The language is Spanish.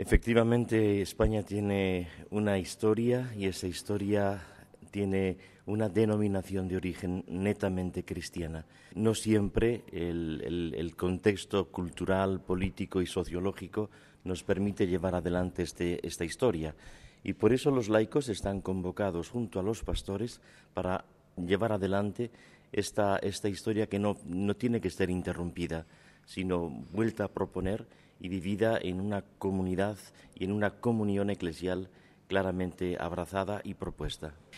Efectivamente, España tiene una historia y esa historia tiene una denominación de origen netamente cristiana. No siempre el contexto cultural, político y sociológico nos permite llevar adelante esta historia. Y por eso los laicos están convocados junto a los pastores para llevar adelante esta historia que no tiene que ser interrumpida, sino vuelta a proponer y vivida en una comunidad y en una comunión eclesial claramente abrazada y propuesta.